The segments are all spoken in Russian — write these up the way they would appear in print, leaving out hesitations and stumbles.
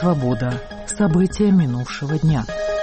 «Свобода». События минувшего дня.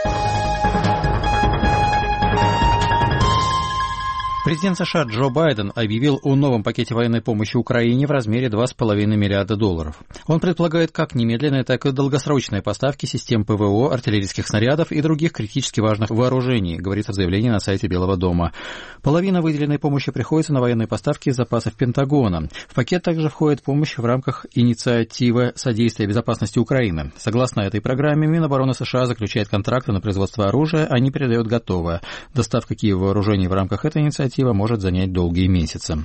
Президент США Джо Байден объявил о новом пакете военной помощи Украине в размере $2,5 миллиарда. Он предполагает как немедленные, так и долгосрочные поставки систем ПВО, артиллерийских снарядов и других критически важных вооружений, говорится в заявлении на сайте Белого дома. Половина выделенной помощи приходится на военные поставки из запасов Пентагона. В пакет также входит помощь в рамках инициативы содействия безопасности Украины. Согласно этой программе, Минобороны США заключает контракты на производство оружия, а не передает готовое. Доставка Киеву вооружений в рамках этой инициативы может занять долгие месяцы.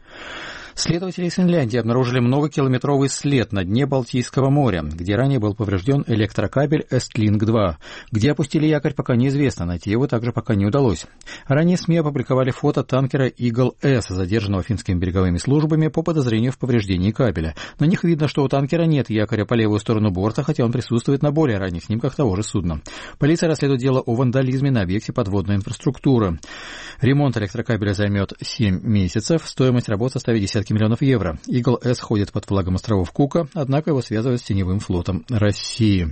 Следователи из Финляндии обнаружили многокилометровый след на дне Балтийского моря, где ранее был поврежден электрокабель Эстлинг-2. Где опустили якорь, пока неизвестно, найти его также пока не удалось. Ранее СМИ опубликовали фото танкера «Игл-С», задержанного финскими береговыми службами по подозрению в повреждении кабеля. На них видно, что у танкера нет якоря по левую сторону борта, хотя он присутствует на более ранних снимках того же судна. Полиция расследует дело о вандализме на объекте подводной инфраструктуры. Ремонт электрокабеля займет 7 месяцев, стоимость работ составит десятки миллионов евро. «Игл-С» ходит под флагом островов Кука, однако его связывают с теневым флотом России.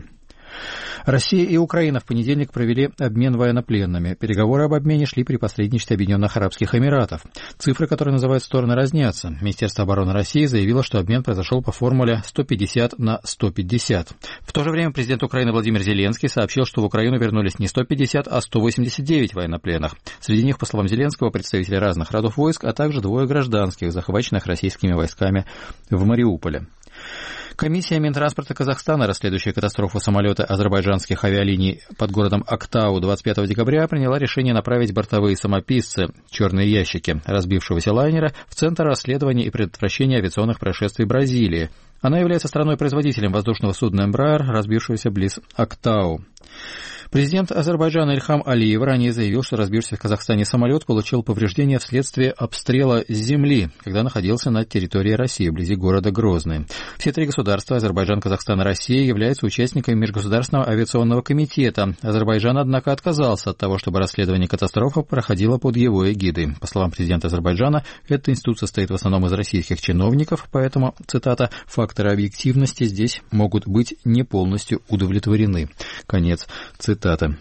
Россия и Украина в понедельник провели обмен военнопленными. Переговоры об обмене шли при посредничестве Объединенных Арабских Эмиратов. Цифры, которые называют стороны, разнятся. Министерство обороны России заявило, что обмен произошел по формуле 150 на 150. В то же время президент Украины Владимир Зеленский сообщил, что в Украину вернулись не 150, а 189 военнопленных. Среди них, по словам Зеленского, представители разных родов войск, а также 2 гражданских, захваченных российскими войсками в Мариуполе. Комиссия Минтранспорта Казахстана, расследующая катастрофу самолета азербайджанских авиалиний под городом Актау 25 декабря, приняла решение направить бортовые самописцы, черные ящики, разбившегося лайнера в Центр расследования и предотвращения авиационных происшествий Бразилии. Она является страной-производителем воздушного судна «Эмбраер», разбившегося близ Актау. Президент Азербайджана Ильхам Алиев ранее заявил, что разбившийся в Казахстане самолет получил повреждения вследствие обстрела с земли, когда находился на территории России, вблизи города Грозный. Все 3 государства, Азербайджан, Казахстан и Россия, являются участниками Межгосударственного авиационного комитета. Азербайджан, однако, отказался от того, чтобы расследование катастрофы проходило под его эгидой. По словам президента Азербайджана, этот институт состоит в основном из российских чиновников, поэтому, цитата, «факторы объективности здесь могут быть не полностью удовлетворены». Конец цитаты.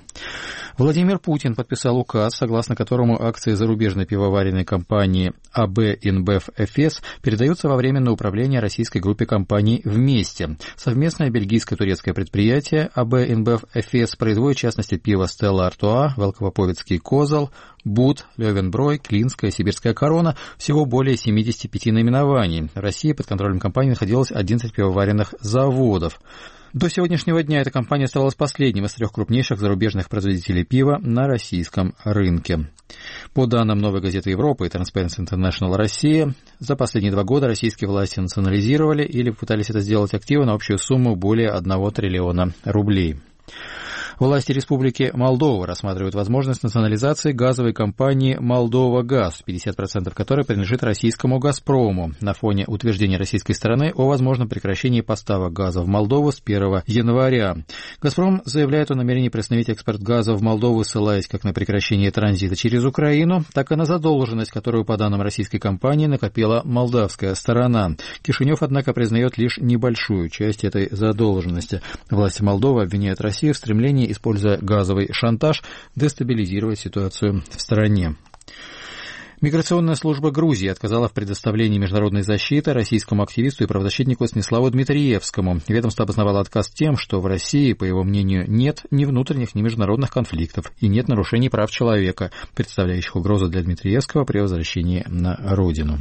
Владимир Путин подписал указ, согласно которому акции зарубежной пивоваренной компании АБ InBev Efes передаются во временное управление российской группе компаний «Вместе». Совместное бельгийско-турецкое предприятие АБ InBev Efes производит, в частности, пиво Стелла Артуа, Велковоповецкий Козел, Бут, Левенброй, Клинская, Сибирская корона, всего более 75 наименований. В России под контролем компании находилось 11 пивоваренных заводов. До сегодняшнего дня эта компания оставалась последним из 3 крупнейших зарубежных производителей пива на российском рынке. По данным «Новой газеты Европы» и Transparency International Россия, за последние 2 года российские власти национализировали или попытались это сделать активы на общую сумму более 1 триллиона рублей. Власти Республики Молдова рассматривают возможность национализации газовой компании «Молдова-Газ», 50% которой принадлежит российскому «Газпрому», на фоне утверждения российской стороны о возможном прекращении поставок газа в Молдову с 1 января. «Газпром» заявляет о намерении приостановить экспорт газа в Молдову, ссылаясь как на прекращение транзита через Украину, так и на задолженность, которую, по данным российской компании, накопила молдавская сторона. Кишинев, однако, признает лишь небольшую часть этой задолженности. Власти Молдовы обвиняют Россию в стремлении, используя газовый шантаж, дестабилизировать ситуацию в стране. Миграционная служба Грузии отказала в предоставлении международной защиты российскому активисту и правозащитнику Станиславу Дмитриевскому. Ведомство обосновало отказ тем, что в России, по его мнению, нет ни внутренних, ни международных конфликтов и нет нарушений прав человека, представляющих угрозу для Дмитриевского при возвращении на родину.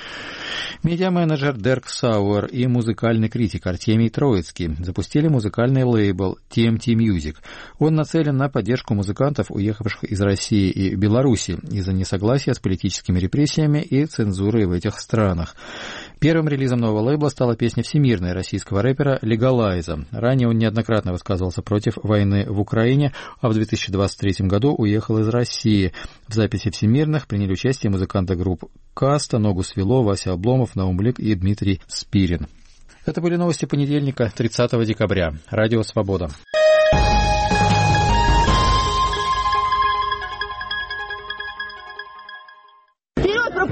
Медиа-менеджер Дерк Сауэр и музыкальный критик Артемий Троицкий запустили музыкальный лейбл TMT Music. Он нацелен на поддержку музыкантов, уехавших из России и Беларуси из-за несогласия с политическими репрессиями и цензурой в этих странах. Первым релизом нового лейбла стала песня «Всемирная» российского рэпера Легалайза. Ранее он неоднократно высказывался против войны в Украине, а в 2023 году уехал из России. В записи «Всемирных» приняли участие музыканты групп «Каста», «Ногу свело», Вася Обломов, Наумлик и Дмитрий Спирин. Это были новости понедельника, 30 декабря. Радио «Свобода».